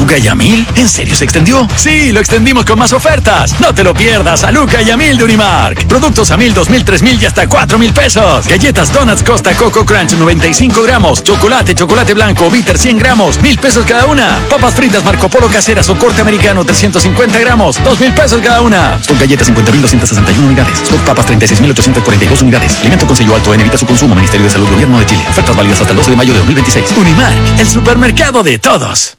¿Luca y a 1000? ¿En serio se extendió? Sí, lo extendimos con más ofertas. No te lo pierdas, a Luca y a 1000 de Unimark. Productos a 1000, 2000, 3000 y hasta 4000 pesos. Galletas Donuts Costa Coco Crunch 95 gramos. Chocolate blanco Bitter 100 gramos. 1000 pesos cada una. Papas fritas Marco Polo caseras o corte americano 350 gramos. 2000 pesos cada una. Stock galletas 50.261 unidades. Stock papas 36.842 unidades. Alimento con sello alto en evita su consumo. Ministerio de Salud, Gobierno de Chile. Ofertas válidas hasta el 12 de mayo de 2026. Unimark, el supermercado de todos.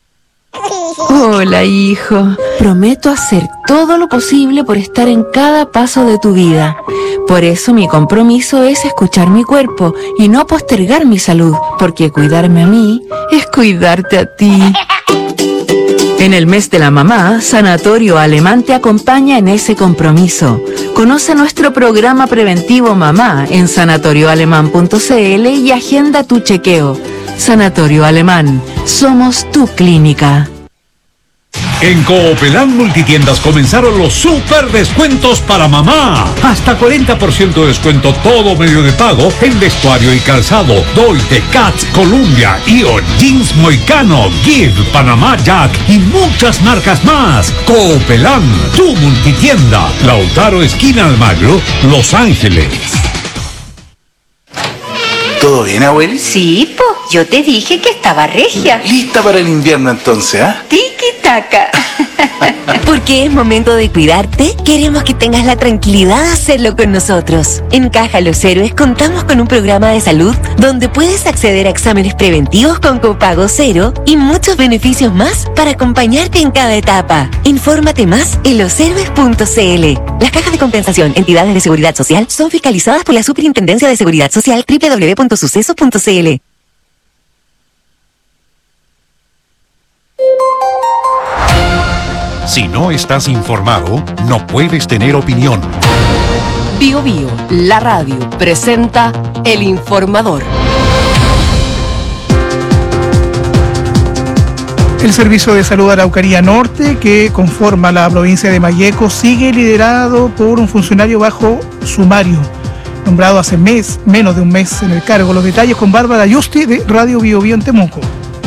Hola, hijo. Prometo hacer todo lo posible por estar en cada paso de tu vida. Por eso mi compromiso es escuchar mi cuerpo y no postergar mi salud, porque cuidarme a mí es cuidarte a ti. En el mes de la mamá, Sanatorio Alemán te acompaña en ese compromiso. Conoce nuestro programa preventivo Mamá en sanatorioalemán.cl y agenda tu chequeo. Sanatorio Alemán, somos tu clínica. En Coopelán Multitiendas comenzaron los super descuentos para mamá. Hasta 40% de descuento todo medio de pago en vestuario y calzado. Doite, Cats, Columbia, Ion, Jeans Moicano, Give, Panamá Jack y muchas marcas más. Coopelán, tu multitienda. Lautaro, esquina Almagro, Los Ángeles. ¿Todo bien, abueli? Sí, po. Yo te dije que estaba regia. ¿Lista para el invierno entonces, ah? Tiki-taka. Porque es momento de cuidarte, queremos que tengas la tranquilidad de hacerlo con nosotros. En Caja Los Héroes contamos con un programa de salud donde puedes acceder a exámenes preventivos con copago cero y muchos beneficios más para acompañarte en cada etapa. Infórmate más en loshéroes.cl. Las cajas de compensación, entidades de seguridad social, son fiscalizadas por la Superintendencia de Seguridad Social www.sucesos.cl. Si no estás informado, no puedes tener opinión. Bio Bio, la radio, presenta El Informador. El Servicio de Salud Araucanía Norte, que conforma la provincia de Malleco, sigue liderado por un funcionario bajo sumario, nombrado hace menos de un mes en el cargo. Los detalles con Bárbara Yusti de Radio Bio Bio en Temuco.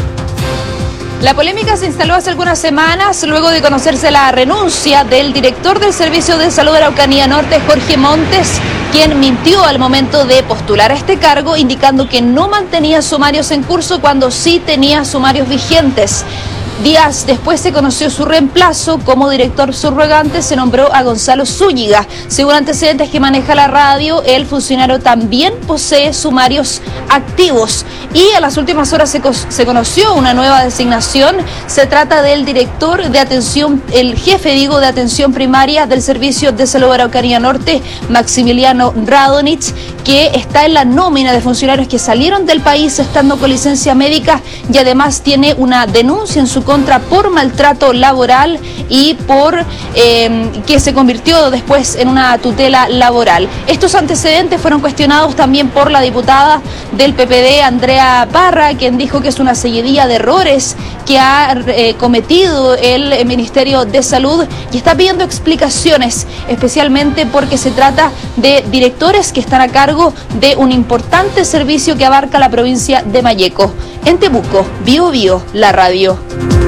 La polémica se instaló hace algunas semanas luego de conocerse la renuncia del director del Servicio de Salud de Araucanía Norte, Jorge Montes, quien mintió al momento de postular a este cargo, indicando que no mantenía sumarios en curso cuando sí tenía sumarios vigentes. Días después se conoció su reemplazo. Como director subrogante se nombró a Gonzalo Zúñiga. Según antecedentes que maneja la radio, el funcionario también posee sumarios activos. Y a las últimas horas se conoció una nueva designación. Se trata del director de atención, el jefe, de atención primaria del Servicio de Salud de Araucanía Norte, Maximiliano Radonich, que está en la nómina de funcionarios que salieron del país estando con licencia médica y además tiene una denuncia en su contra por maltrato laboral y por que se convirtió después en una tutela laboral. Estos antecedentes fueron cuestionados también por la diputada del PPD, Andrea Parra, quien dijo que es una seguidilla de errores que ha cometido el Ministerio de Salud y está pidiendo explicaciones, especialmente porque se trata de directores que están a cargo de un importante servicio que abarca la provincia de Malleco. En Temuco, Bio Bio, la radio.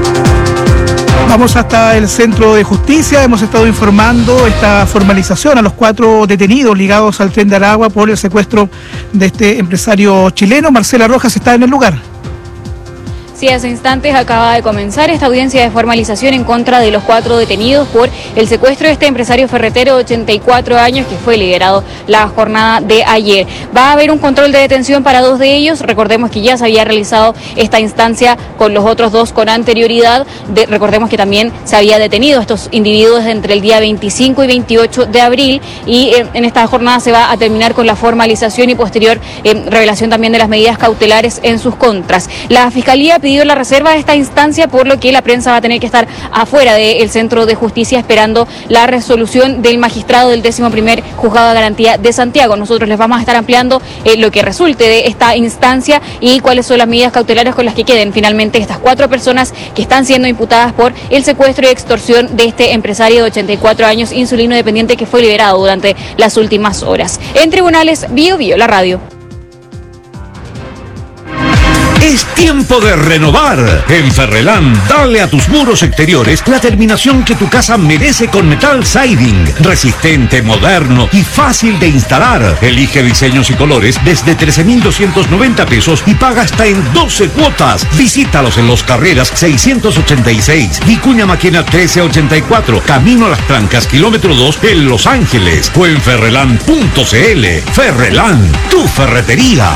Vamos hasta el Centro de Justicia. Hemos estado informando esta formalización a los 4 detenidos ligados al Tren de Aragua por el secuestro de este empresario chileno. Marcela Rojas está en el lugar. Sí, hace instantes acaba de comenzar esta audiencia de formalización en contra de los 4 detenidos por el secuestro de este empresario ferretero de 84 años que fue liberado la jornada de ayer. Va a haber un control de detención para 2 de ellos. Recordemos que ya se había realizado esta instancia con los otros 2 con anterioridad. Recordemos que también se había detenido a estos individuos entre el día 25 y 28 de abril y en esta jornada se va a terminar con la formalización y posterior revelación también de las medidas cautelares en sus contras. La Fiscalía pidió la reserva de esta instancia, por lo que la prensa va a tener que estar afuera del Centro de Justicia esperando la resolución del magistrado del 11º Juzgado de Garantía de Santiago. Nosotros les vamos a estar ampliando lo que resulte de esta instancia y cuáles son las medidas cautelares con las que queden finalmente estas 4 personas que están siendo imputadas por el secuestro y extorsión de este empresario de 84 años insulino dependiente que fue liberado durante las últimas horas. En tribunales, Bio Bio, la radio. Es tiempo de renovar. En Ferrelán, dale a tus muros exteriores la terminación que tu casa merece con metal siding. Resistente, moderno y fácil de instalar. Elige diseños y colores desde 13,290 pesos y paga hasta en 12 cuotas. Visítalos en Los Carreras 686, Vicuña Maquena 1384, Camino a las Trancas, kilómetro 2 en Los Ángeles. O en ferrelán.cl. Ferrelán, tu ferretería.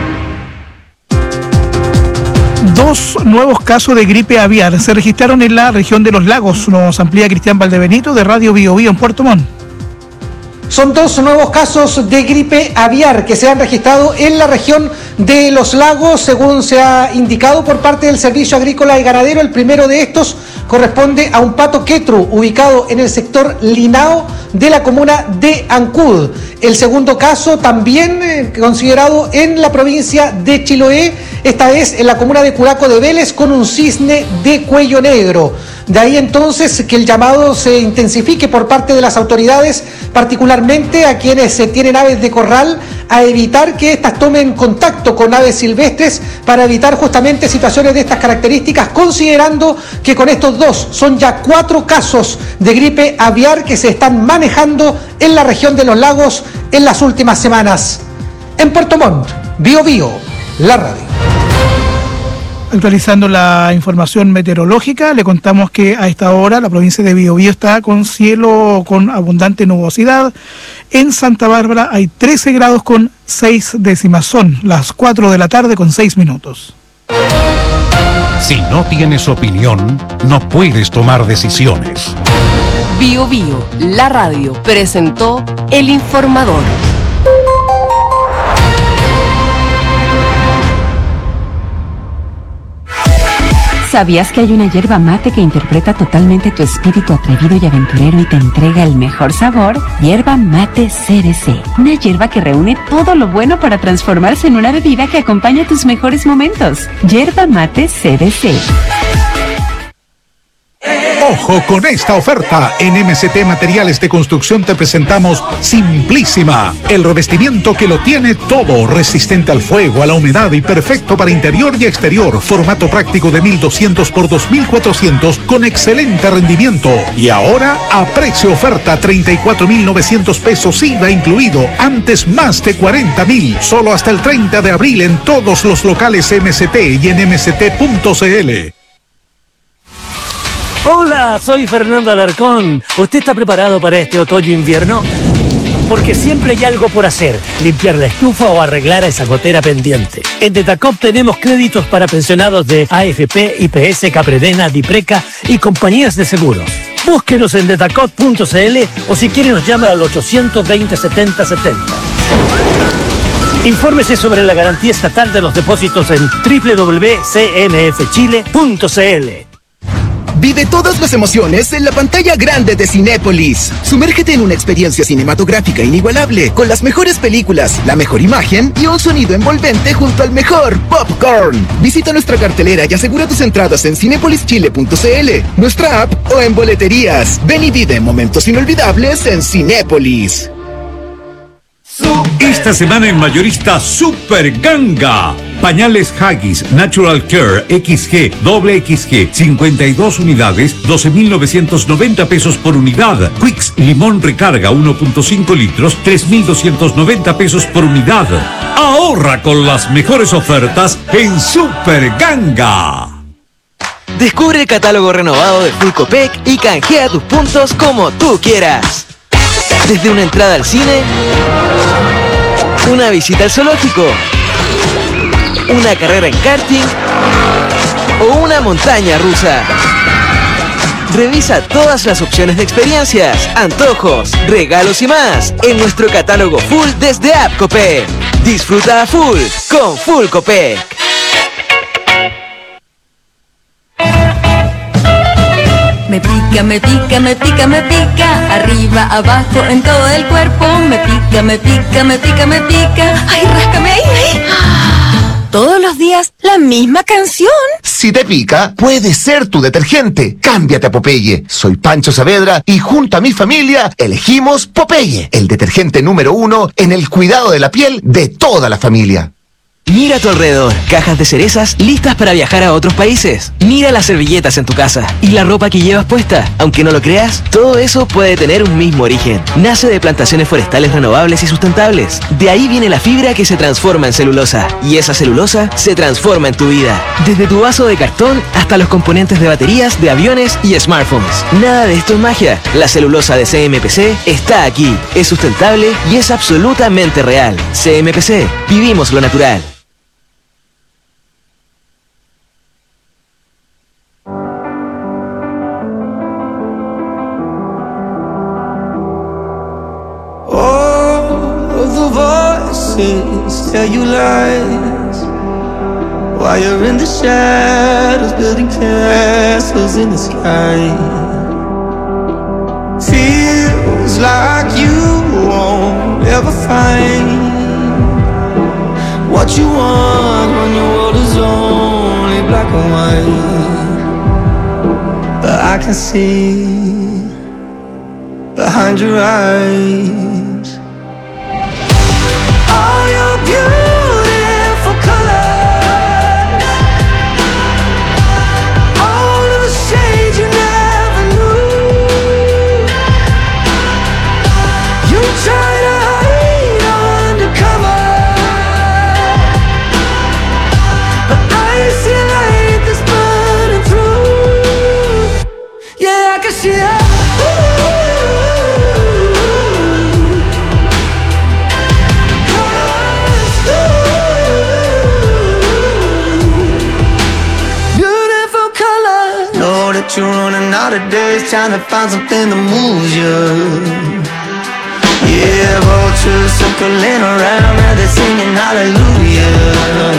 2 nuevos casos de gripe aviar se registraron en la región de Los Lagos. Nos amplía Cristian Valdebenito de Radio Bio Bio en Puerto Montt. Son 2 nuevos casos de gripe aviar que se han registrado en la región de Los Lagos, según se ha indicado por parte del Servicio Agrícola y Ganadero. El primero de estos corresponde a un pato quetru ubicado en el sector Linao de la comuna de Ancud. El segundo caso también considerado en la provincia de Chiloé, esta vez en la comuna de Curaco de Vélez, con un cisne de cuello negro. De ahí entonces que el llamado se intensifique por parte de las autoridades, particularmente a quienes tienen aves de corral, a evitar que éstas tomen contacto con aves silvestres para evitar justamente situaciones de estas características, considerando que con estos 2 son ya 4 casos de gripe aviar que se están manejando en la región de Los Lagos en las últimas semanas. En Puerto Montt, Bio Bio, la radio. Actualizando la información meteorológica, le contamos que a esta hora la provincia de Biobío está con cielo con abundante nubosidad. En Santa Bárbara hay 13 grados con 6 décimas. Son las 4 de la tarde con 6 minutos. Si no tienes opinión, no puedes tomar decisiones. Bio Bio, la radio, presentó El Informador. ¿Sabías que hay una yerba mate que interpreta totalmente tu espíritu atrevido y aventurero y te entrega el mejor sabor? Yerba Mate CBC. Una yerba que reúne todo lo bueno para transformarse en una bebida que acompaña tus mejores momentos. Yerba Mate CBC. Ojo con esta oferta. En MCT Materiales de Construcción te presentamos Simplísima, el revestimiento que lo tiene todo, resistente al fuego, a la humedad y perfecto para interior y exterior. Formato práctico de 1.200 por 2.400 con excelente rendimiento. Y ahora a precio oferta, 34.900 pesos IVA incluido. Antes más de 40.000. Solo hasta el 30 de abril en todos los locales MCT y en mct.cl. Hola, soy Fernando Alarcón. ¿Usted está preparado para este otoño-invierno? Porque siempre hay algo por hacer, limpiar la estufa o arreglar esa gotera pendiente. En Detacop tenemos créditos para pensionados de AFP, IPS, Capredena, Dipreca y compañías de seguros. Búsquenos en detacop.cl o si quiere nos llama al 820 70 70. Infórmese sobre la garantía estatal de los depósitos en www.cnfchile.cl. Vive todas las emociones en la pantalla grande de Cinépolis. Sumérgete en una experiencia cinematográfica inigualable, con las mejores películas, la mejor imagen y un sonido envolvente junto al mejor popcorn. Visita nuestra cartelera y asegura tus entradas en cinepolischile.cl, nuestra app o en boleterías. Ven y vive momentos inolvidables en Cinépolis. Esta semana en Mayorista Super Ganga. Pañales Haggis Natural Care XG, doble XG, 52 unidades, 12.990 pesos por unidad. Quicks Limón Recarga 1.5 litros, 3.290 pesos por unidad. Ahorra con las mejores ofertas en Super Ganga. Descubre el catálogo renovado de Full Copec y canjea tus puntos como tú quieras. Desde una entrada al cine, una visita al zoológico, una carrera en karting o una montaña rusa. Revisa todas las opciones de experiencias, antojos, regalos y más en nuestro catálogo full desde App Copec. Disfruta a full con Full Copec. Me pica, me pica, me pica, me pica, arriba, abajo, en todo el cuerpo. Me pica, me pica, me pica, me pica. Ay, ráscame ahí, ahí. Todos los días la misma canción. Si te pica, puede ser tu detergente. Cámbiate a Popeye. Soy Pancho Saavedra y junto a mi familia elegimos Popeye, el detergente número 1 en el cuidado de la piel de toda la familia. Mira a tu alrededor, cajas de cerezas listas para viajar a otros países. Mira las servilletas en tu casa y la ropa que llevas puesta. Aunque no lo creas, todo eso puede tener un mismo origen. Nace de plantaciones forestales renovables y sustentables. De ahí viene la fibra que se transforma en celulosa. Y esa celulosa se transforma en tu vida. Desde tu vaso de cartón hasta los componentes de baterías, de aviones y smartphones. Nada de esto es magia. La celulosa de CMPC está aquí. Es sustentable y es absolutamente real. CMPC, vivimos lo natural. Tell you lies while you're in the shadows, building castles in the sky. Feels like you won't ever find what you want when your world is only black and white. But I can see behind your eyes all your beautiful colors, all of the shades you never knew. You try to hide undercover, but I see a light that's burning through. Yeah, I can see it. You're running out of days, trying to find something that moves you. Yeah, vultures circling around, now they're singing hallelujah.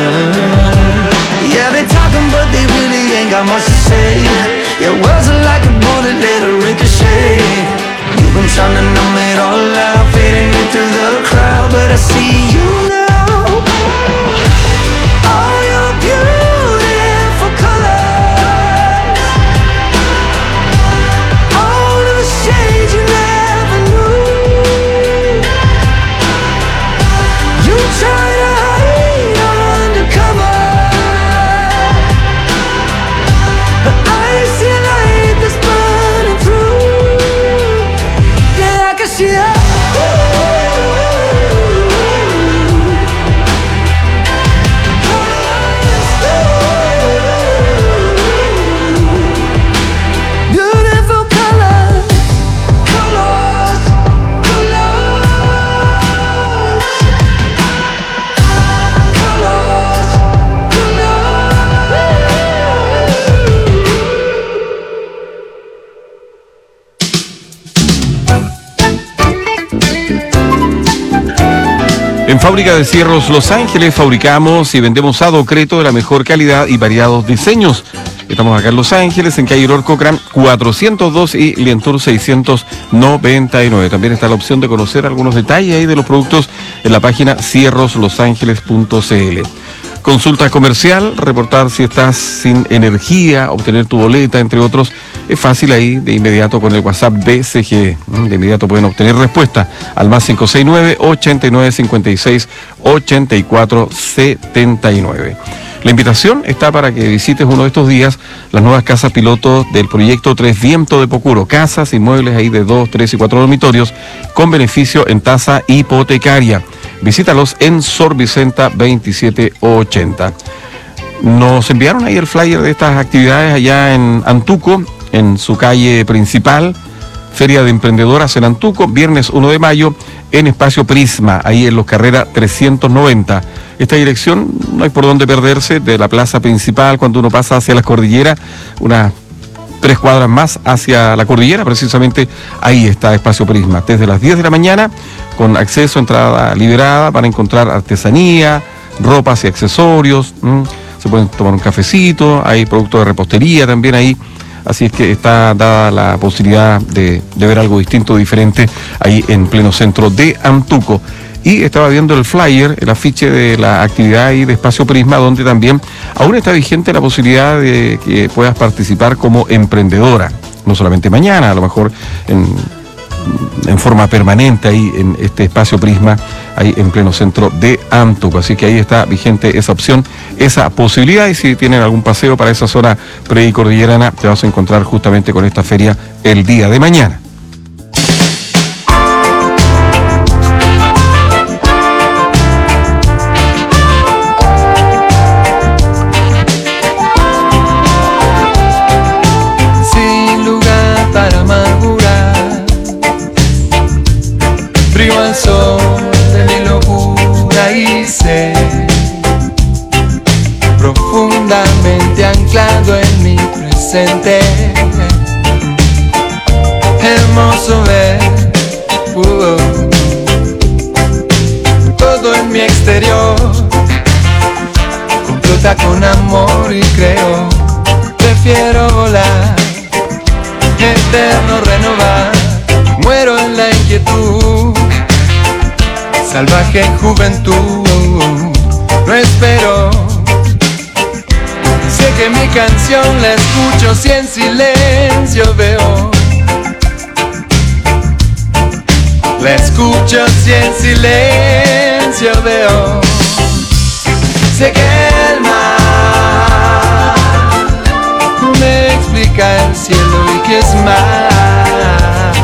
Yeah, they talking but they really ain't got much to say. Yeah, words are like a bullet, let it ricochet. You've been trying to numb it all out, fading into the crowd, but I see you now. All your beautiful colors, shades you never knew. You try to hide undercover, but I see a light that's burning through. Yeah, I can see it. En Fábrica de Cierros Los Ángeles fabricamos y vendemos adocreto de la mejor calidad y variados diseños. Estamos acá en Los Ángeles, en calle Aurora Cochran 402 y Lientour 699. También está la opción de conocer algunos detalles ahí de los productos en la página cierroslosangeles.cl. Consulta comercial, reportar si estás sin energía, obtener tu boleta, entre otros. Es fácil ahí, de inmediato con el WhatsApp BCG. De inmediato pueden obtener respuesta al más 569-8956-8479. La invitación está para que visites uno de estos días las nuevas casas pilotos del proyecto Tres Vientos de Pocuro. Casas, inmuebles ahí de 2, 3 y 4 dormitorios con beneficio en tasa hipotecaria. Visítalos en Sor Vicenta 2780. Nos enviaron ahí el flyer de estas actividades allá en Antuco, en su calle principal, Feria de Emprendedoras en Antuco, viernes 1 de mayo, en Espacio Prisma, ahí en Los Carrera 390. Esta dirección no hay por dónde perderse, de la plaza principal, cuando uno pasa hacia las cordilleras, unas 3 cuadras más hacia la cordillera, precisamente ahí está Espacio Prisma, desde las 10 de la mañana, con acceso, entrada liberada, para encontrar artesanía, ropas y accesorios, se pueden tomar un cafecito, hay productos de repostería también ahí, así es que está dada la posibilidad de ver algo distinto, diferente, ahí en pleno centro de Antuco. Y estaba viendo el flyer, el afiche de la actividad ahí de Espacio Prisma, donde también aún está vigente la posibilidad de que puedas participar como emprendedora, no solamente mañana, a lo mejor en en forma permanente ahí en este espacio Prisma, ahí en pleno centro de Antuco. Así que ahí está vigente esa opción, esa posibilidad, y si tienen algún paseo para esa zona predicordillerana, te vas a encontrar justamente con esta feria el día de mañana. Sin lugar para amargurar, brillo al sol de mi locura y sé, profundamente anclado en mi presente. Hermoso ver todo en mi exterior, complota con amor y creo, prefiero volar, eterno renovar, muero en la inquietud, salvaje juventud, no espero. Sé que mi canción la escucho si en silencio veo, la escucho si en silencio veo. Sé que el mar me explica el cielo y que es más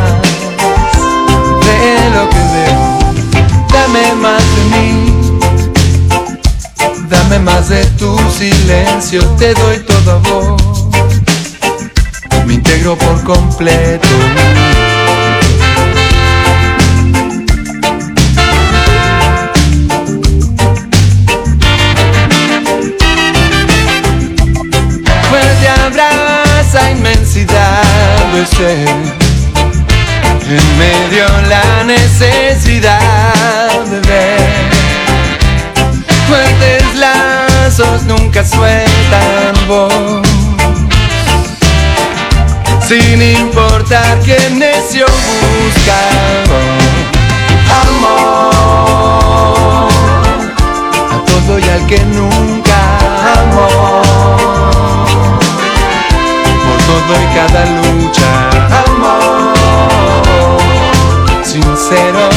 de lo que veo. Dame más de mí, dame más de tu silencio, te doy todo a vos, me integro por completo. Fuerte abraza inmensidad de ser, en medio la necesidad de ver. Fuertes lazos nunca sueltan voz, sin importar que necio busca amor, a todo y al que nunca amó, por todo y cada lucha, amor sincero,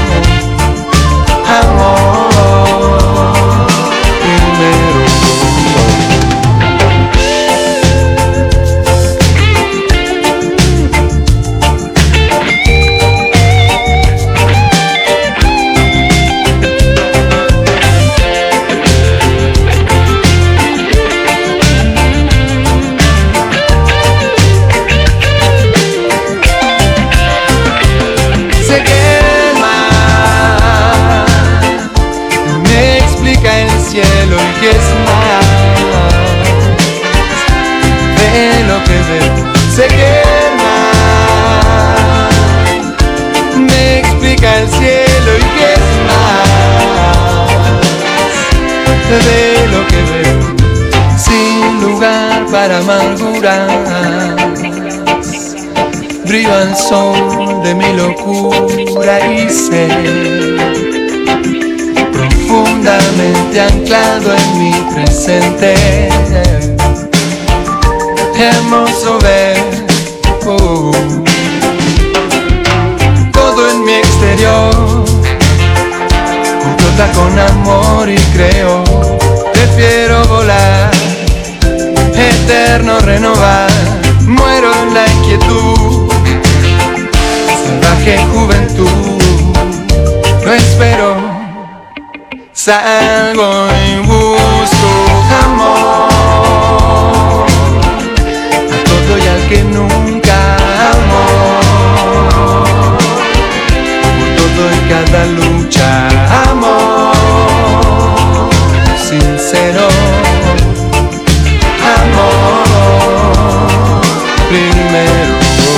amor. Cielo y que es más de lo que veo. Sé que el mar me explica el cielo y que es más de lo que veo. Sin lugar para amargurar, brillo al sol de mi locura y sé, profundamente anclado en mi presente. Hermoso ver todo en mi exterior, complota con amor y creo, prefiero volar, eterno renovar, muero en la inquietud, salvaje juventud, no espero. Salgo y busco amor, a todo y al que nunca amó, por todo y cada lucha, amor sincero, amor primero.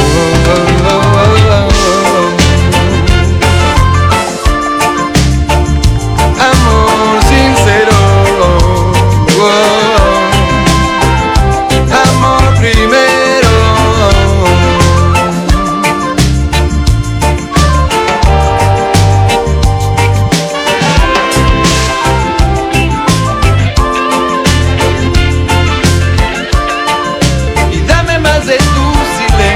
Amor sincero, amor primero. Y dame más de tu silencio.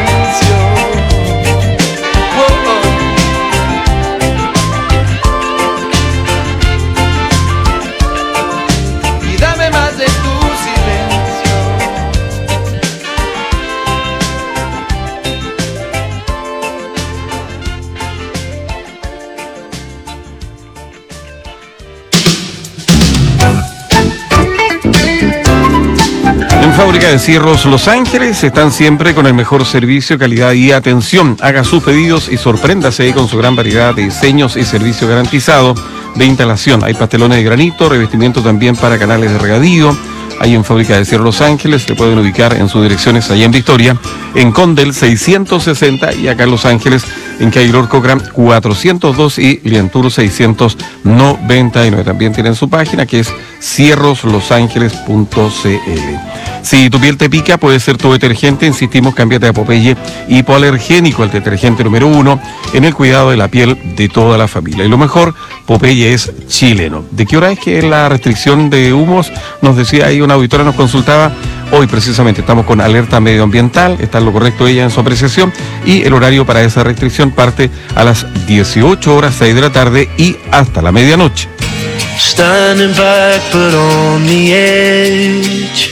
Fábrica de Cierros Los Ángeles están siempre con el mejor servicio, calidad y atención. Haga sus pedidos y sorpréndase con su gran variedad de diseños y servicio garantizado de instalación. Hay pastelones de granito, revestimiento también para canales de regadío. Ahí en Fábrica de Cierros Los Ángeles se pueden ubicar en sus direcciones allá en Victoria, en Condel 660 y acá en Los Ángeles en Calle Cochran 402 y Lientour 699. También tienen su página que es cierroslosangeles.cl. Si tu piel te pica, puede ser tu detergente. Insistimos, cámbiate a Popeye Hipoalergénico, el detergente número 1 en el cuidado de la piel de toda la familia. Y lo mejor, Popeye es chileno. ¿De qué hora es que es la restricción de humos? Nos decía ahí una auditora, nos consultaba. Hoy precisamente estamos con alerta medioambiental, está en lo correcto ella en su apreciación, y el horario para esa restricción parte a las 18 horas 6 de la tarde y hasta la medianoche. Standing back but on the edge,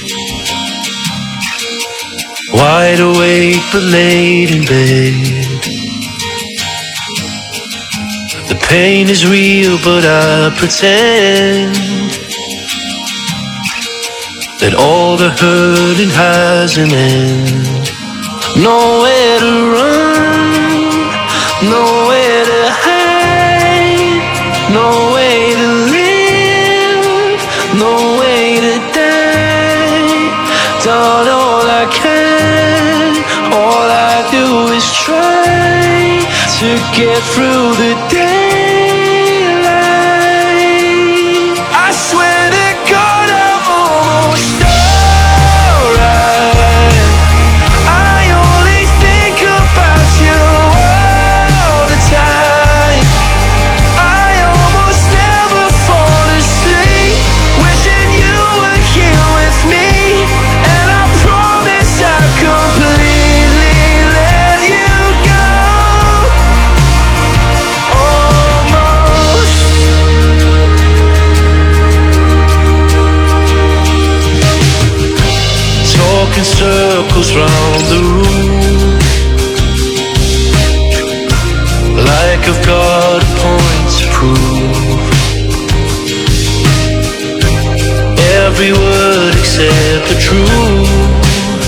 wide awake but late in bed. The pain is real but I pretend that all the hurting has an end. Nowhere to run, nowhere to hide, no way to live, no way to die. Done all I can, all I do is try to get through the daylight. I swear to God I'm almost alright. I only think about you all the time. I almost never fall asleep, wishing you were here with me. And I promise I'll completely let you go. Almost. Talking circles round the room, like I've got a point to prove. Every word except the truth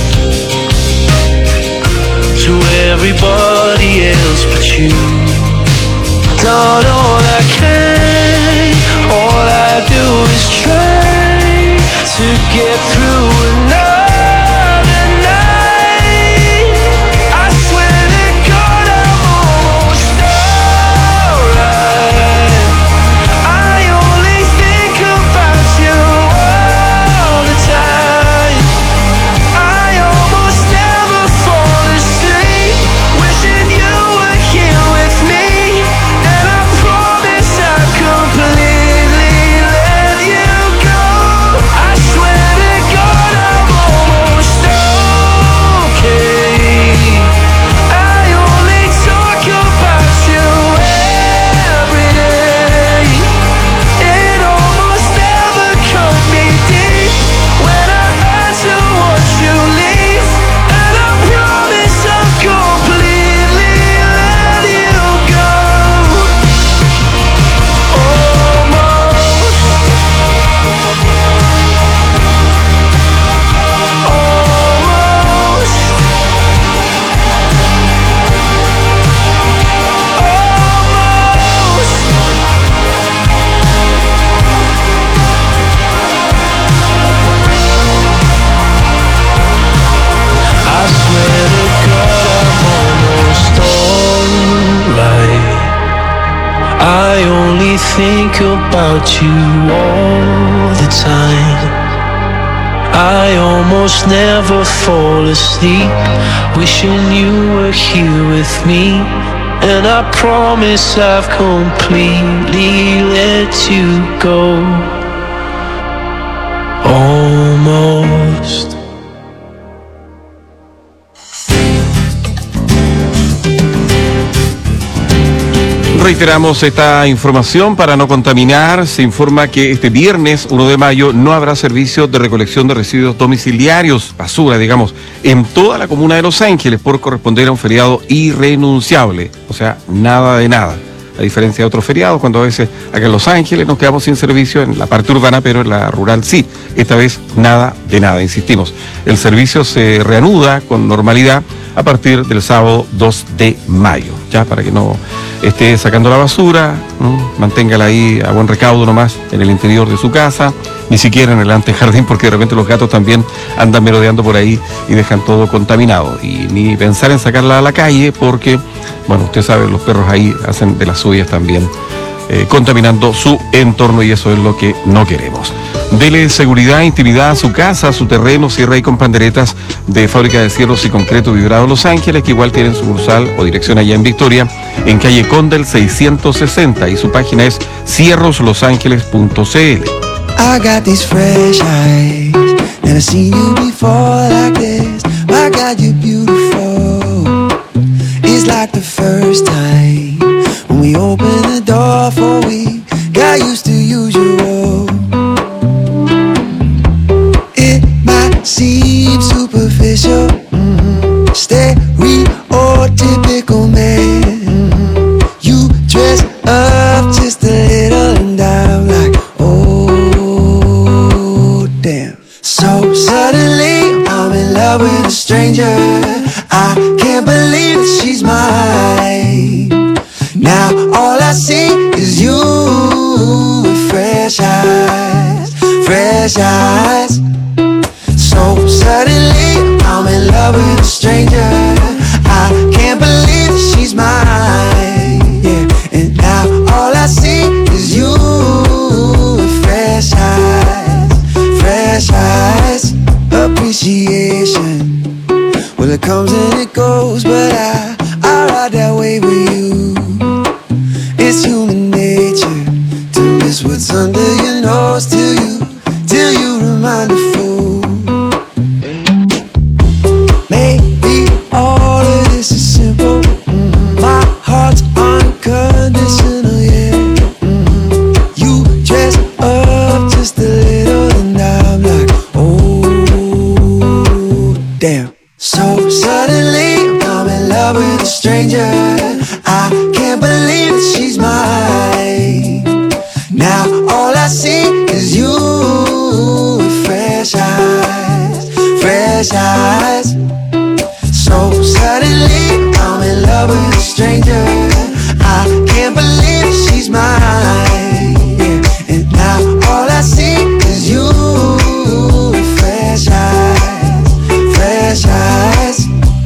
to everybody else but you. Done all I can, all I do is try to get through another night. I swear to God I'm almost alright. I only think about you all the time. I almost never fall asleep, wishing you were here with me. And I promise I'll completely let you go. I swear to God I'm almost okay. I only talk about you every day. It almost never cut me deep when I had to watch you leave. And I promise I'll completely let you go. I swear to God I'm almost alright. I only think about you all the time. I almost never fall asleep, wishing you were here with me. And I promise I've completely let you go. Almost. Reiteramos esta información para no contaminar. Se informa que este viernes 1 de mayo no habrá servicio de recolección de residuos domiciliarios, basura, digamos, en toda la comuna de Los Ángeles por corresponder a un feriado irrenunciable. O sea, nada de nada. a diferencia de otros feriados, cuando a veces acá en Los Ángeles nos quedamos sin servicio en la parte urbana, pero en la rural sí. Esta vez nada de nada, insistimos. El servicio se reanuda con normalidad a partir del sábado 2 de mayo, ya para que no esté sacando la basura, manténgala ahí a buen recaudo nomás en el interior de su casa, ni siquiera en el antejardín, porque de repente los gatos también andan merodeando por ahí y dejan todo contaminado. Y ni pensar en sacarla a la calle porque, bueno, usted sabe, los perros ahí hacen de las suyas también, contaminando su entorno, y eso es lo que no queremos. Dele seguridad e intimidad a su casa, a su terreno. Cierra ahí con panderetas de Fábrica de Cierros y Concreto Vibrado Los Ángeles, que igual tienen sucursal o dirección allá en Victoria, en calle Condel 660, y su página es cierroslosangeles.cl. I got these fresh eyes, never seen you before like this. My God, you're beautiful. It's like the first time when we opened the door for we got used to usual. It might seem superficial, stereotypical man. You dress up just a little and I'm like, oh damn. So suddenly I'm in love with a stranger. I can't believe that she's mine. Now all I see is you with fresh eyes, fresh eyes. So suddenly I'm in love with a stranger. I can't believe that she's mine, yeah. And now all I see is you with fresh eyes, fresh eyes. Appreciation, well it comes and it goes, but I ride that way with you. It's human nature to miss what's under your nose till you remind a fool. Maybe all of this is simple. My heart's unconditional, yeah. You dress up just a little and I'm like, oh damn. So suddenly I'm in love with a stranger. I can't believe that she's mine. Now all I see is you with fresh eyes, fresh eyes. So suddenly I'm in love with a stranger. I can't believe that she's mine, yeah. And now all I see is you with fresh eyes, fresh eyes.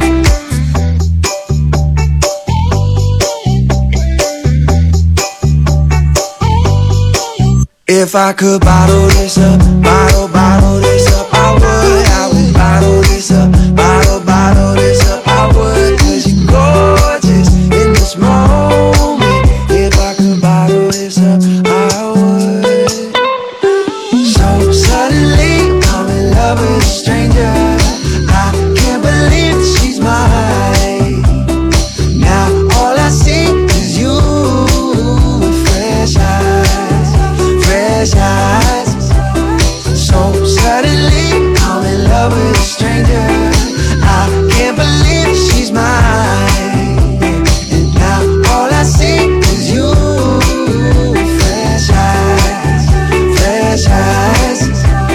If I could bottle this up, bottle this up, I would bottle this up, bottle this up, I would. 'Cause you're gorgeous in this moment. If I could bottle this up, I would. So suddenly I'm in love with a stranger. I can't believe that she's mine. Now all I see is you with fresh eyes, fresh eyes. So suddenly I'm in love with a stranger. I can't believe that she's mine. And now all I see is you with fresh eyes, fresh eyes.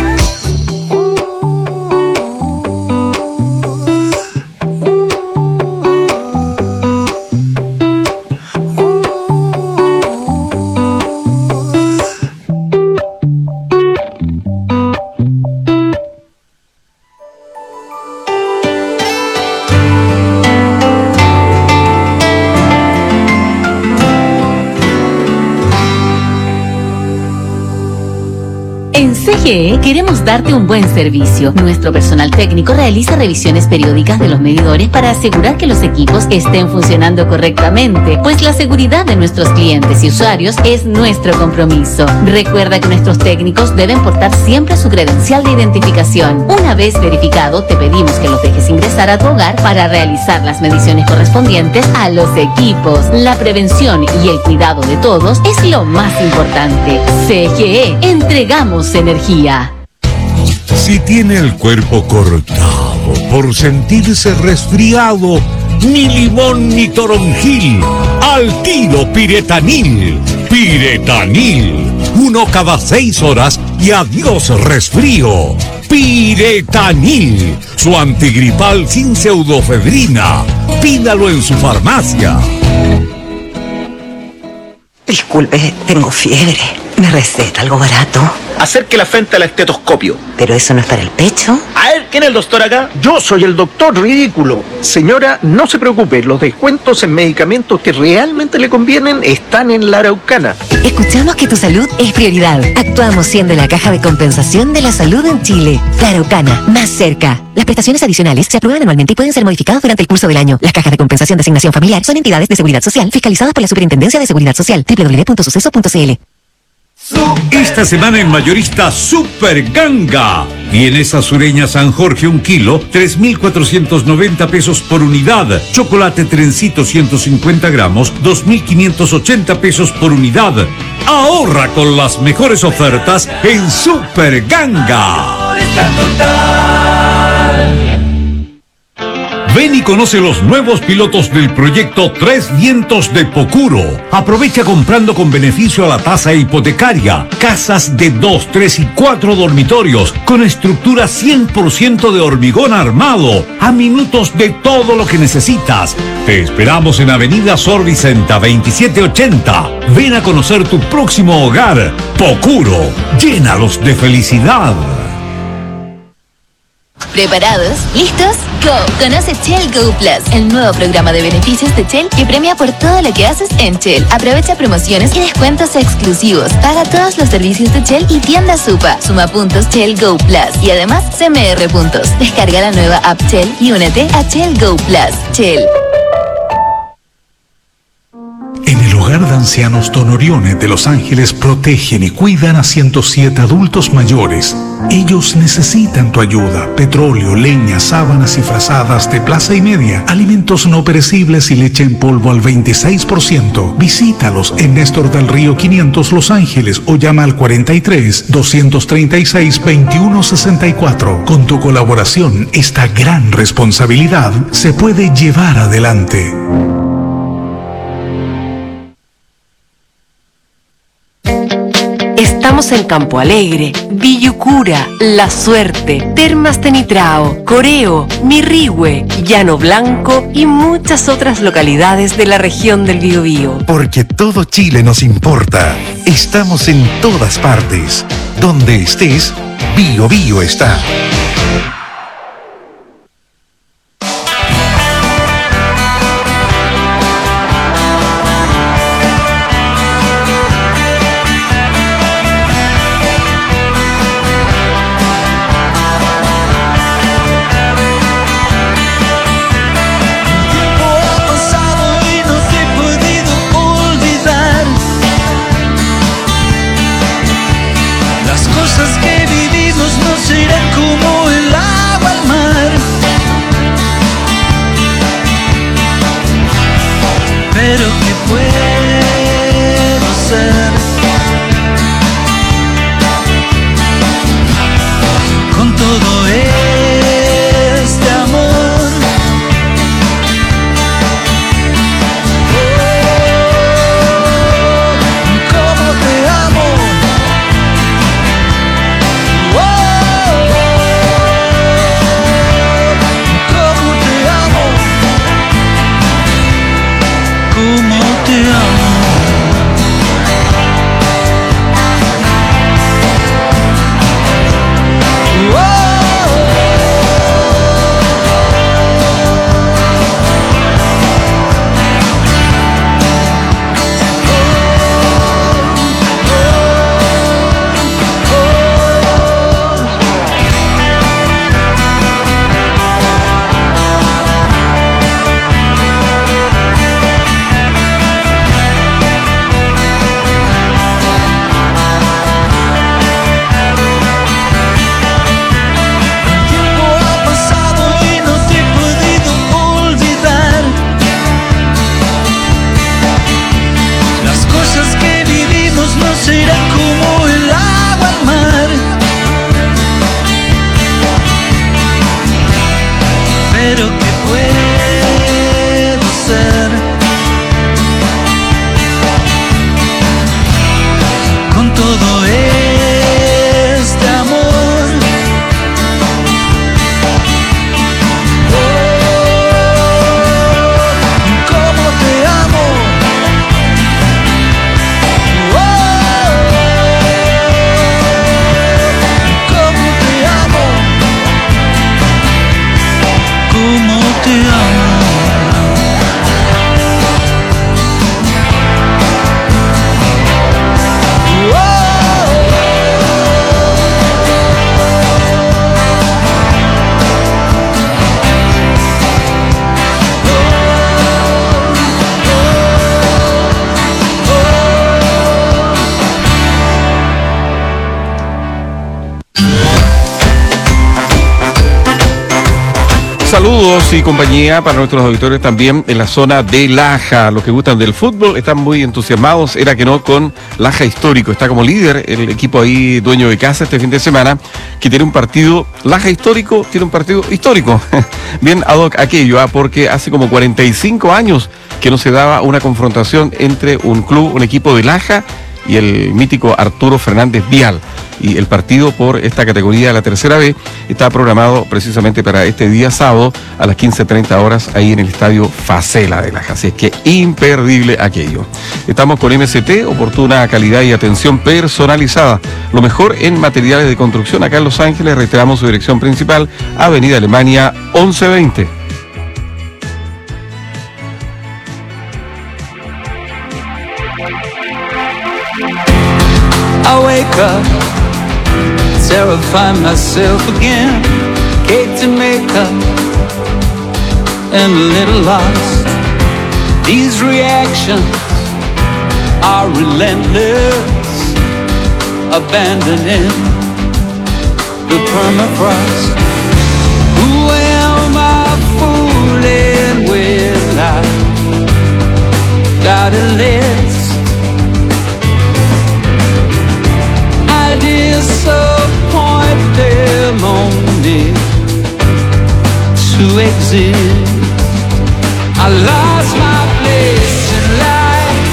En CGE queremos darte un buen servicio. Nuestro personal técnico realiza revisiones periódicas de los medidores para asegurar que los equipos estén funcionando correctamente, pues la seguridad de nuestros clientes y usuarios es nuestro compromiso. Recuerda que nuestros técnicos deben portar siempre su credencial de identificación. Una vez verificado, te pedimos que los dejes ingresar a tu hogar para realizar las mediciones correspondientes a los equipos. La prevención y el cuidado de todos es lo más importante. CGE, entregamos energía. Si tiene el cuerpo cortado por sentirse resfriado, ni limón ni toronjil. Al tiro Piretanil. Piretanil. 1 cada 6 horas y adiós resfrío. Piretanil. Su antigripal sin pseudofedrina. Pídalo en su farmacia. Disculpe, tengo fiebre. ¿Me receta algo barato? Acerque la frente al estetoscopio. ¿Pero eso no es para el pecho? A ver, ¿quién es el doctor acá? Yo soy el doctor ridículo. Señora, no se preocupe, los descuentos en medicamentos que realmente le convienen están en la Araucana. Escuchamos que tu salud es prioridad. Actuamos siendo la caja de compensación de la salud en Chile. La Araucana, más cerca. Las prestaciones adicionales se aprueban anualmente y pueden ser modificadas durante el curso del año. Las cajas de compensación de asignación familiar son entidades de seguridad social fiscalizadas por la Superintendencia de Seguridad Social. www.suceso.cl. Esta semana en Mayorista Super Ganga. Vienesa sureña San Jorge 1 kilo, 3.490 pesos por unidad. Chocolate Trencito 150 gramos, 2.580 pesos por unidad. Ahorra con las mejores ofertas en Super Ganga. Ven y conoce los nuevos pilotos del proyecto Tres Vientos de Pocuro. Aprovecha comprando con beneficio a la tasa hipotecaria. Casas de 2, 3 y 4 dormitorios con estructura 100% de hormigón armado. A minutos de todo lo que necesitas. Te esperamos en Avenida Sor Vicenta 2780. Ven a conocer tu próximo hogar. Pocuro. Llénalos de felicidad. ¿Preparados? ¿Listos? ¡Go! Conoce Shell Go Plus, el nuevo programa de beneficios de Shell que premia por todo lo que haces en Shell. Aprovecha promociones y descuentos exclusivos. Paga todos los servicios de Shell y tienda Supa. Suma puntos Shell Go Plus y además CMR puntos. Descarga la nueva app Shell y únete a Shell Go Plus. Shell. En el hogar de ancianos Don Orione de Los Ángeles protegen y cuidan a 107 adultos mayores. Ellos necesitan tu ayuda. Petróleo, leña, sábanas y frazadas de plaza y media, alimentos no perecibles y leche en polvo al 26%. Visítalos en Néstor del Río 500 Los Ángeles o llama al 43-236-2164. Con tu colaboración, esta gran responsabilidad se puede llevar adelante. Estamos en Campo Alegre, Villucura, La Suerte, Termas de Nitrao, Coreo, Mirrihue, Llano Blanco y muchas otras localidades de la región del Biobío. Porque todo Chile nos importa. Estamos en todas partes. Donde estés, Biobío está. Saludos y compañía para nuestros auditores también en la zona de Laja. Los que gustan del fútbol están muy entusiasmados, era que no, con Laja Histórico. Está como líder el equipo ahí, dueño de casa este fin de semana, que tiene un partido, Laja Histórico, tiene un partido histórico. Bien ad hoc aquello, porque hace como 45 años que no se daba una confrontación entre un club, un equipo de Laja y el mítico Arturo Fernández Vial. Y el partido por esta categoría de la tercera B está programado precisamente para este día sábado a las 15:30 horas ahí en el estadio Facela de Laja. Así es que imperdible aquello. Estamos con MST, oportuna calidad y atención personalizada. Lo mejor en materiales de construcción acá en Los Ángeles. Reiteramos su dirección principal, Avenida Alemania 1120. I wake up, terrify myself again, cake to make up, and a little lost. These reactions are relentless, abandoning the permafrost. Who am I fooling with? I got a list. Disappoint them only to exist. I lost my place in life.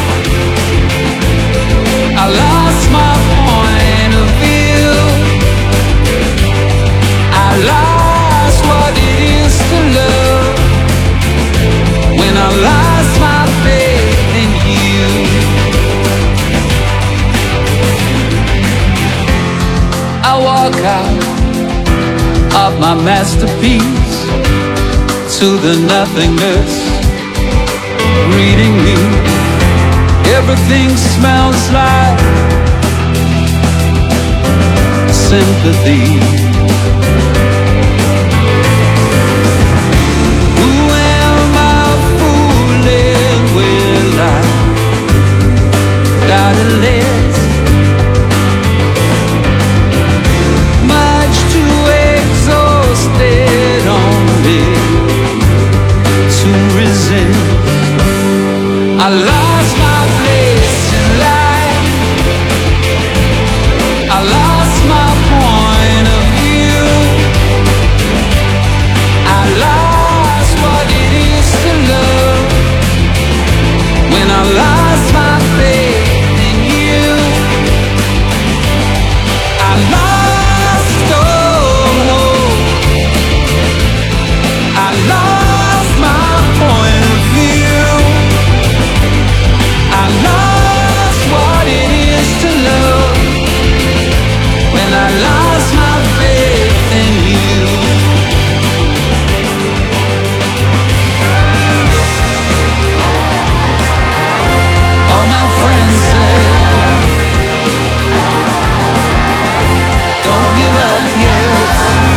I lost my point of view. I lost what it is to love when I lost my faith in you. I walk out of my masterpiece to the nothingness greeting me. Everything smells like sympathy. Who am I fooling with? I got a list. I lost my place in life. I lost my point of view. I lost what it is to love when I lost my faith in you. I lost hope. I lost my point of view. I lost what it is to love when I lost my faith in you. All my friends say, don't give up yet.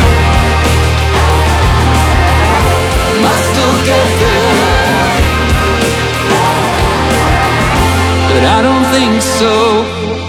Must still get there. But I don't think so.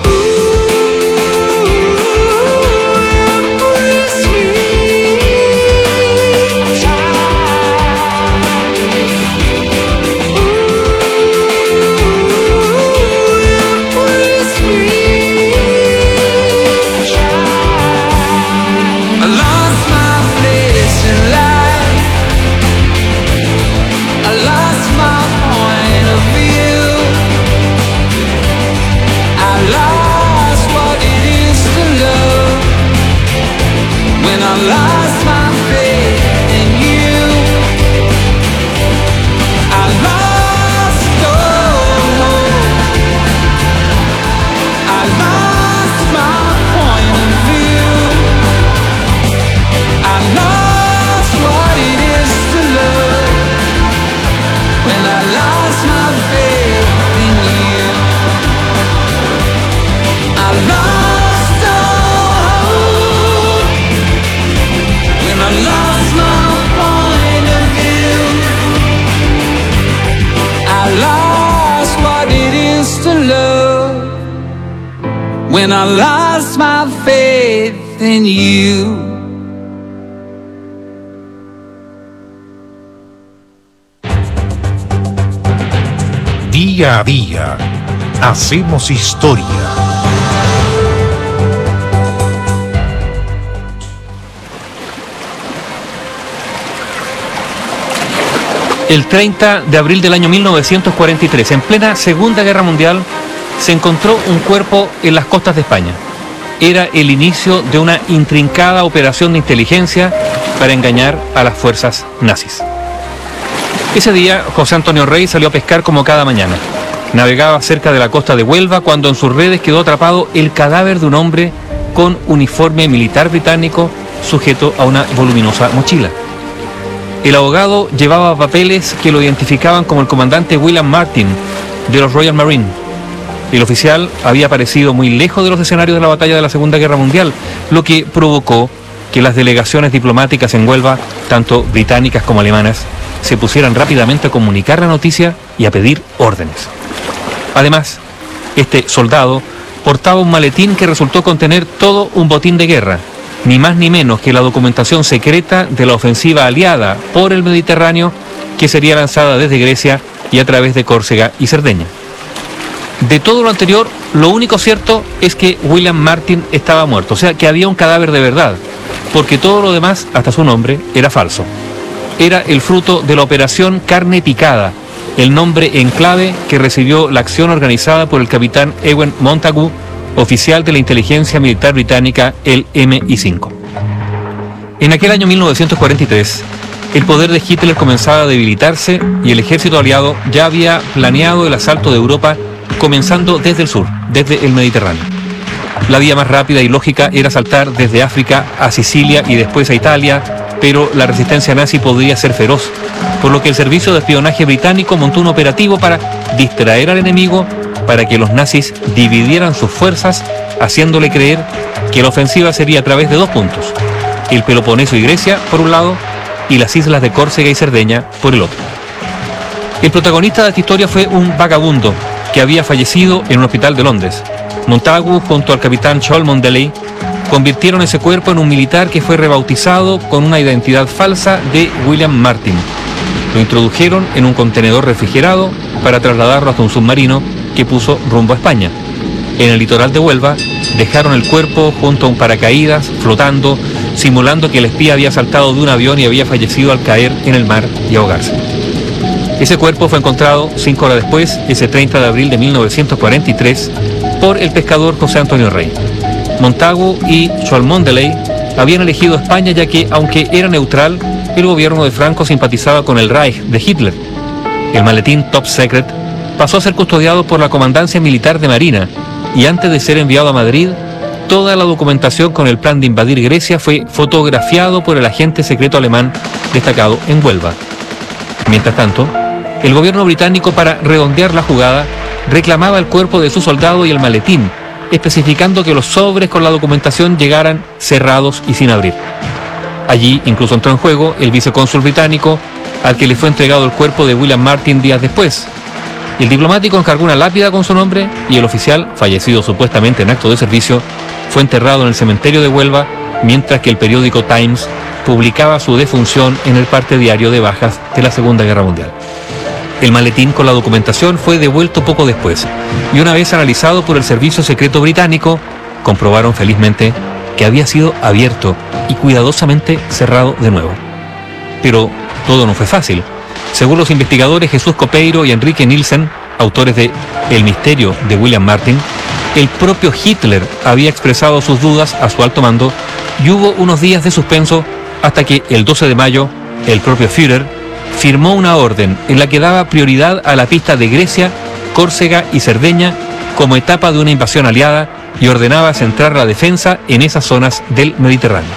When I lost my faith in you. Día a día, hacemos historia. El 30 de abril del año 1943, en plena Segunda Guerra Mundial, se encontró un cuerpo en las costas de España. Era el inicio de una intrincada operación de inteligencia para engañar a las fuerzas nazis. Ese día, José Antonio Rey salió a pescar como cada mañana. Navegaba cerca de la costa de Huelva cuando en sus redes quedó atrapado el cadáver de un hombre con uniforme militar británico sujeto a una voluminosa mochila. El abogado llevaba papeles que lo identificaban como el comandante William Martin de los Royal Marines. El oficial había aparecido muy lejos de los escenarios de la batalla de la Segunda Guerra Mundial, lo que provocó que las delegaciones diplomáticas en Huelva, tanto británicas como alemanas, se pusieran rápidamente a comunicar la noticia y a pedir órdenes. Además, este soldado portaba un maletín que resultó contener todo un botín de guerra, ni más ni menos que la documentación secreta de la ofensiva aliada por el Mediterráneo que sería lanzada desde Grecia y a través de Córcega y Cerdeña. De todo lo anterior, lo único cierto es que William Martin estaba muerto, o sea que había un cadáver de verdad, porque todo lo demás, hasta su nombre, era falso. Era el fruto de la operación Carne Picada, el nombre en clave que recibió la acción organizada por el capitán Ewen Montagu, oficial de la inteligencia militar británica, el MI5. En aquel año 1943, el poder de Hitler comenzaba a debilitarse y el ejército aliado ya había planeado el asalto de Europa comenzando desde el sur, desde el Mediterráneo. La vía más rápida y lógica era saltar desde África a Sicilia y después a Italia, pero la resistencia nazi podría ser feroz, por lo que el servicio de espionaje británico montó un operativo para distraer al enemigo, para que los nazis dividieran sus fuerzas, haciéndole creer que la ofensiva sería a través de dos puntos: el Peloponeso y Grecia, por un lado, y las islas de Córcega y Cerdeña, por el otro. El protagonista de esta historia fue un vagabundo que había fallecido en un hospital de Londres. Montagu, junto al capitán Cholmondeley, convirtieron ese cuerpo en un militar que fue rebautizado con una identidad falsa de William Martin. Lo introdujeron en un contenedor refrigerado para trasladarlo hasta un submarino que puso rumbo a España. En el litoral de Huelva dejaron el cuerpo junto a un paracaídas flotando, simulando que el espía había saltado de un avión y había fallecido al caer en el mar y ahogarse. Ese cuerpo fue encontrado 5 horas después, ese 30 de abril de 1943, por el pescador José Antonio Rey. Montagu y Cholmondeley habían elegido España ya que, aunque era neutral, el gobierno de Franco simpatizaba con el Reich de Hitler. El maletín Top Secret pasó a ser custodiado por la Comandancia Militar de Marina y antes de ser enviado a Madrid, toda la documentación con el plan de invadir Grecia fue fotografiado por el agente secreto alemán destacado en Huelva. Mientras tanto, el gobierno británico, para redondear la jugada, reclamaba el cuerpo de su soldado y el maletín, especificando que los sobres con la documentación llegaran cerrados y sin abrir. Allí incluso entró en juego el vicecónsul británico, al que le fue entregado el cuerpo de William Martin días después. El diplomático encargó una lápida con su nombre y el oficial, fallecido supuestamente en acto de servicio, fue enterrado en el cementerio de Huelva, mientras que el periódico Times publicaba su defunción en el parte diario de bajas de la Segunda Guerra Mundial. El maletín con la documentación fue devuelto poco después, y una vez analizado por el servicio secreto británico, comprobaron felizmente que había sido abierto y cuidadosamente cerrado de nuevo. Pero todo no fue fácil. Según los investigadores Jesús Copeiro y Enrique Nielsen, autores de El misterio de William Martin, el propio Hitler había expresado sus dudas a su alto mando y hubo unos días de suspenso hasta que el 12 de mayo el propio Führer firmó una orden en la que daba prioridad a la pista de Grecia, Córcega y Cerdeña como etapa de una invasión aliada y ordenaba centrar la defensa en esas zonas del Mediterráneo.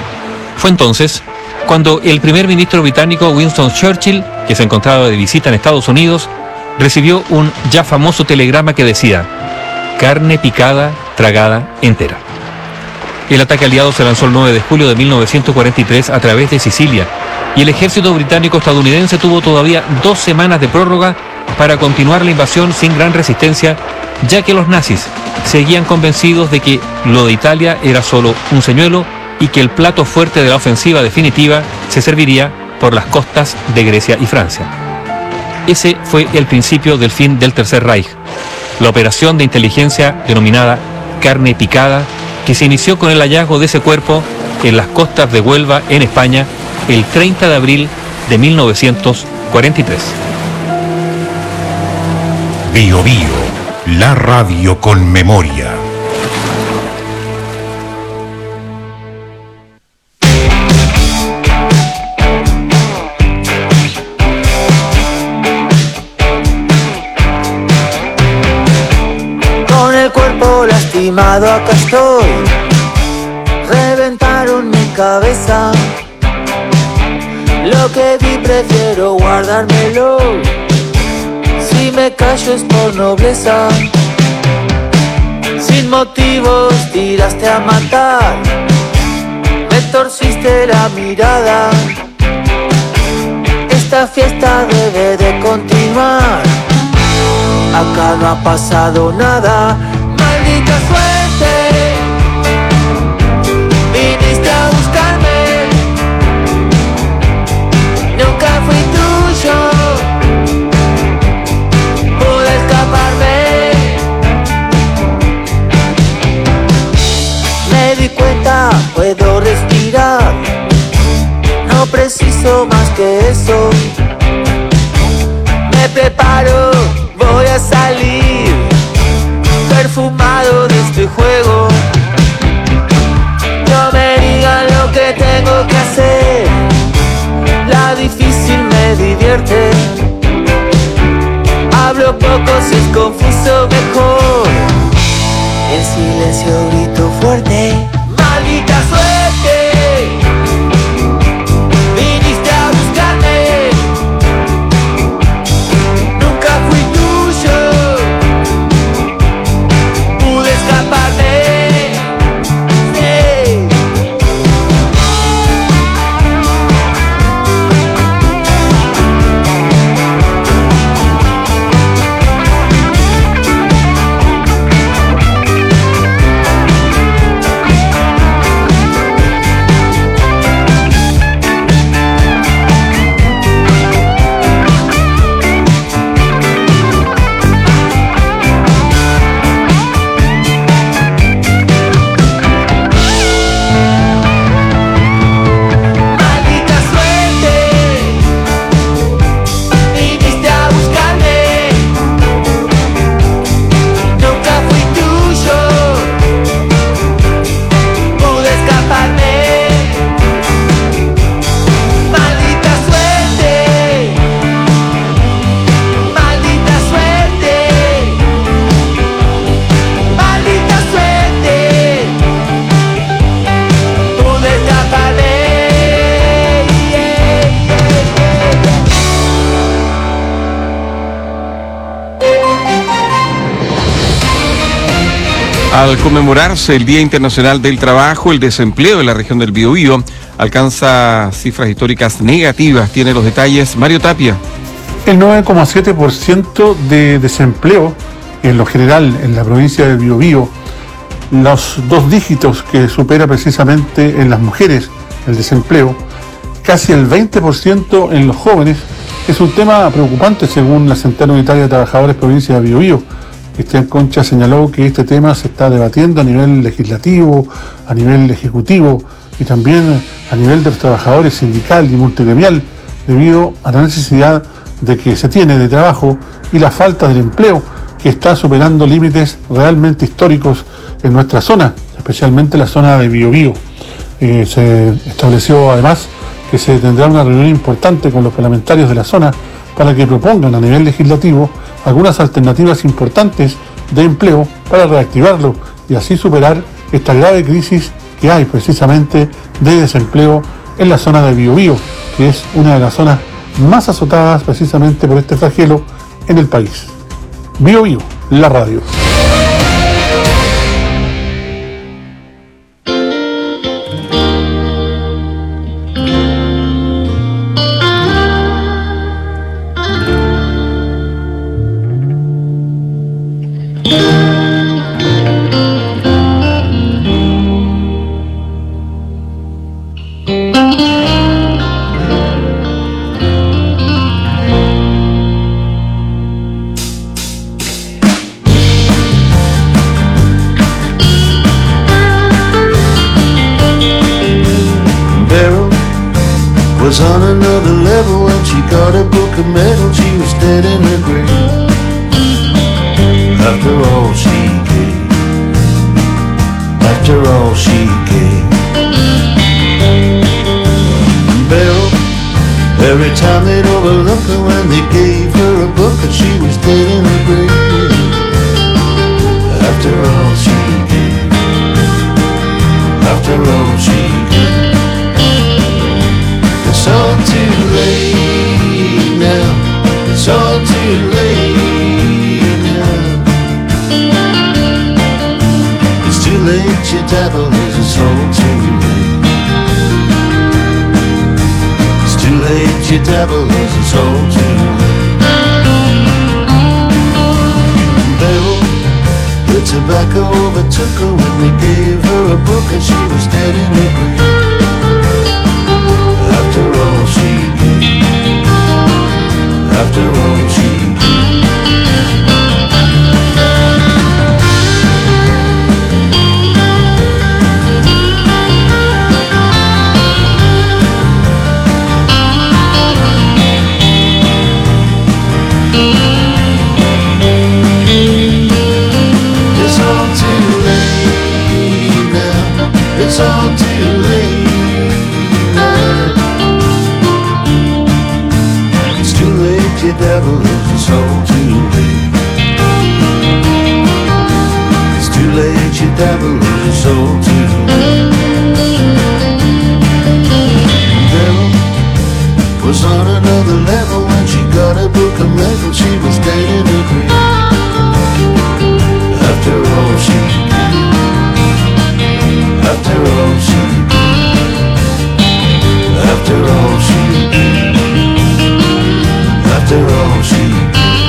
Fue entonces cuando el primer ministro británico Winston Churchill, que se encontraba de visita en Estados Unidos, recibió un ya famoso telegrama que decía: carne picada, tragada entera. El ataque aliado se lanzó el 9 de julio de 1943 a través de Sicilia, y el ejército británico-estadounidense tuvo todavía 2 semanas de prórroga para continuar la invasión sin gran resistencia, ya que los nazis seguían convencidos de que lo de Italia era solo un señuelo y que el plato fuerte de la ofensiva definitiva se serviría por las costas de Grecia y Francia. Ese fue el principio del fin del Tercer Reich. La operación de inteligencia denominada Carne Picada, que se inició con el hallazgo de ese cuerpo en las costas de Huelva, en España, el 30 de abril de 1943. Bio Bio, la radio con memoria. Con el cuerpo lastimado acá estoy. Reventaron mi cabeza. Lo que vi prefiero guardármelo. Si me callo es por nobleza. Sin motivos tiraste a matar. Me torciste la mirada. Esta fiesta debe de continuar. Acá no ha pasado nada. Maldita suerte. Viniste a buscarme. Nunca fui tuyo. Pude escaparme. Me di cuenta, puedo respirar. No preciso más que eso. Me preparo, voy a salir perfumado de este juego. No me digan lo que tengo que hacer. La difícil me divierte. Hablo poco, si es confuso mejor. En silencio grito fuerte. Maldita suerte. Viniste a buscarme. Nunca fui tuyo. Pude escaparme. Sí. Al conmemorarse el Día Internacional del Trabajo, el desempleo en la región del Biobío alcanza cifras históricas negativas. Tiene los detalles Mario Tapia. El 9,7% de desempleo en lo general en la provincia del Biobío, los 2 dígitos que supera precisamente en las mujeres el desempleo, casi el 20% en los jóvenes, es un tema preocupante según la Central Unitaria de Trabajadores Provincia de Biobío. Cristian Concha señaló que este tema se está debatiendo a nivel legislativo, a nivel ejecutivo y también a nivel de los trabajadores sindical y multigremial, debido a la necesidad de que se tiene de trabajo y la falta del empleo que está superando límites realmente históricos en nuestra zona, especialmente la zona de Biobío. Se estableció además que se tendrá una reunión importante con los parlamentarios de la zona para que propongan a nivel legislativo algunas alternativas importantes de empleo para reactivarlo y así superar esta grave crisis que hay precisamente de desempleo en la zona de Biobío, que es una de las zonas más azotadas precisamente por este flagelo en el país. Biobío, la radio. was on another level when she got a book of medal. She was dead in her grave. After all she gave, after all she gave. Beryl, every time they'd overlook her when they gave her a book, and she was dead in her grave. After all she gave, after all she gave. It's all too late now, it's all too late now. It's too late to dabble, it's all too late. It's too late to dabble, it's all too late. Beryl, the tobacco overtook her when they gave her a book, and she was dead in her grave. After all she gave, after all she It's all too late now, it's all too late now. It's too late, you devil, it's all too late. It's too late, you devil, it's all too late. Devil was on another level when she got a book of medal. She was dead in her grave. After all she gave, after all she gave, after all she gave, after all she gave.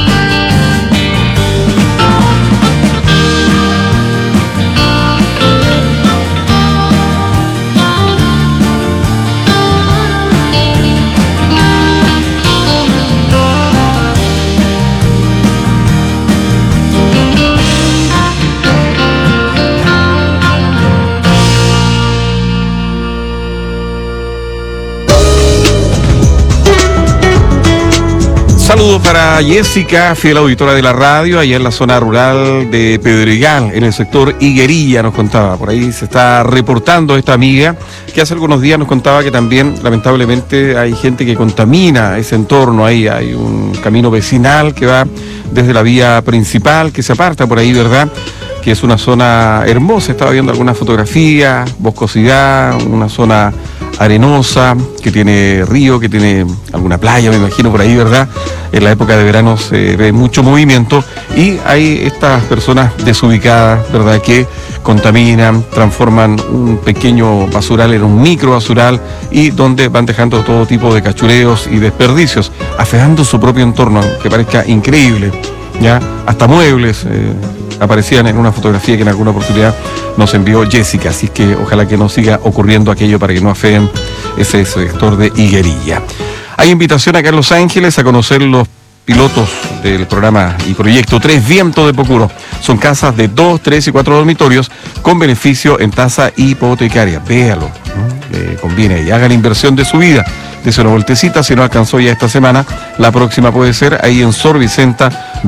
Saludos para Jessica, fiel auditora de la radio, allá en la zona rural de Pedregal, en el sector Higuerilla, nos contaba. Por ahí se está reportando esta amiga que hace algunos días nos contaba que también, lamentablemente, hay gente que contamina ese entorno. Ahí hay un camino vecinal que va desde la vía principal, que se aparta por ahí, ¿verdad? Que es una zona hermosa, estaba viendo algunas fotografías, boscosidad, una zona arenosa, que tiene río, que tiene alguna playa, me imagino por ahí, ¿verdad? En la época de verano se ve mucho movimiento y hay estas personas desubicadas, ¿verdad?, que contaminan, transforman un pequeño basural en un micro basural y donde van dejando todo tipo de cachureos y desperdicios, afeando su propio entorno, que parezca increíble, ¿ya? Hasta muebles aparecían en una fotografía que en alguna oportunidad nos envió Jessica, así que ojalá que no siga ocurriendo aquello para que no afeen ese sector de Higuerilla. Hay invitación acá en Los Ángeles a conocer los pilotos del programa y proyecto 3 Viento de Pocuro. Son casas de 2, 3 y 4 dormitorios con beneficio en tasa hipotecaria. Véalo, ¿no? Le conviene y haga la inversión de su vida. Dese una vueltecita, si no alcanzó ya esta semana, la próxima puede ser ahí en Sor Vicenta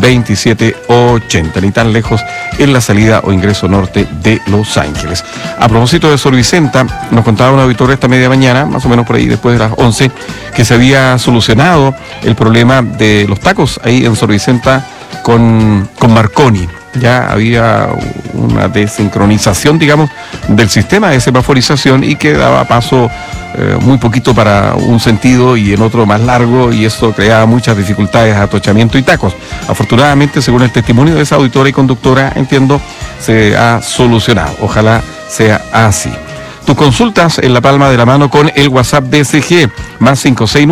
2780, ni tan lejos en la salida o ingreso norte de Los Ángeles. A propósito de Sor Vicenta, nos contaba un auditor esta media mañana, más o menos por ahí después de las 11, que se había solucionado el problema de los tacos ahí en Sor Vicenta con Marconi. Ya había una desincronización, digamos, del sistema de semaforización y que daba paso muy poquito para un sentido y en otro más largo, y eso creaba muchas dificultades, atochamiento y tacos. Afortunadamente, según el testimonio de esa auditora y conductora, entiendo, se ha solucionado. Ojalá sea así. Tus consultas en la palma de la mano con el WhatsApp BCG, más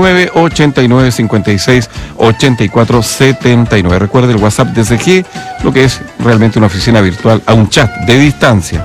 569-8956-8479. Recuerde el WhatsApp BCG, lo que es realmente una oficina virtual a un chat de distancia.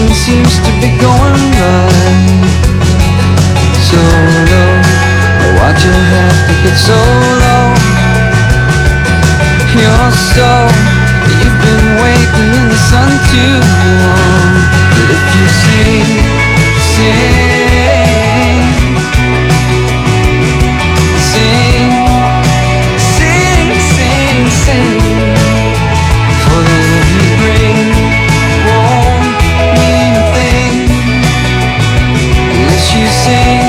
nothing seems to be going right. So low, why'd you have to get so low? You're so, you've been waiting in the sun too long. But if you sing, sing, for the love you bring won't mean a thing unless you sing.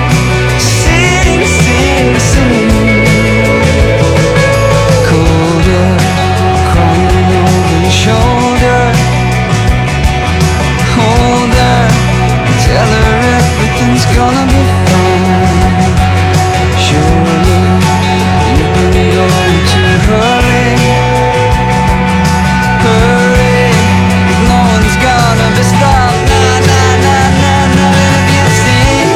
Colder, crying over your shoulder. Hold her, tell her everything's gonna be fine. Surely you've been going too hurry. Hurry, no one's gonna be stopped. Nah, nah, nah, nah, nah. And if you sing,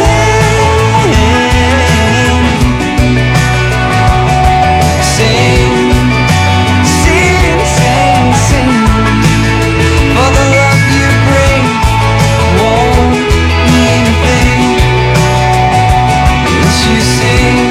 for the love you bring won't mean a thing unless you sing.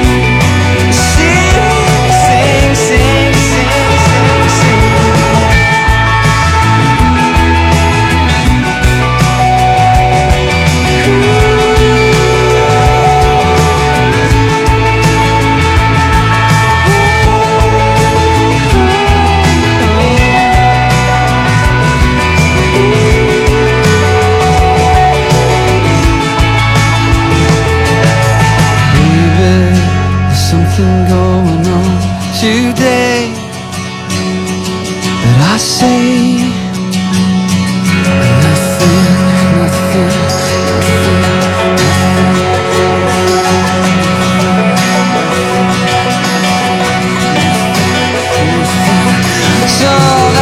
Something going on today that I say nothing. So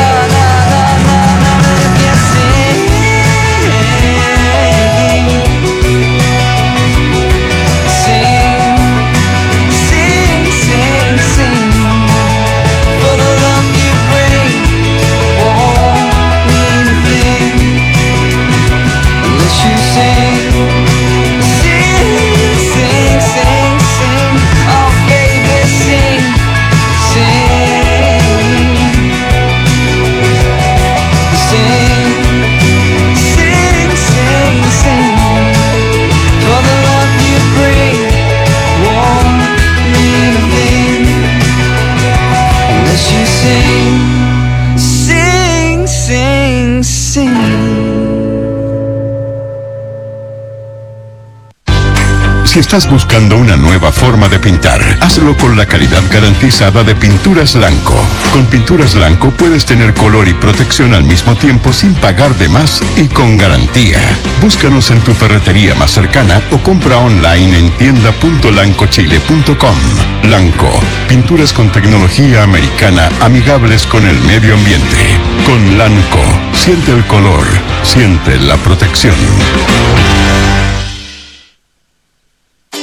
Si estás buscando una nueva forma de pintar, hazlo con la calidad garantizada de Pinturas Lanco. Con Pinturas Lanco puedes tener color y protección al mismo tiempo sin pagar de más y con garantía. Búscanos en tu ferretería más cercana o compra online en tienda.lancochile.com. Lanco, pinturas con tecnología americana amigables con el medio ambiente. Con Lanco, siente el color, siente la protección.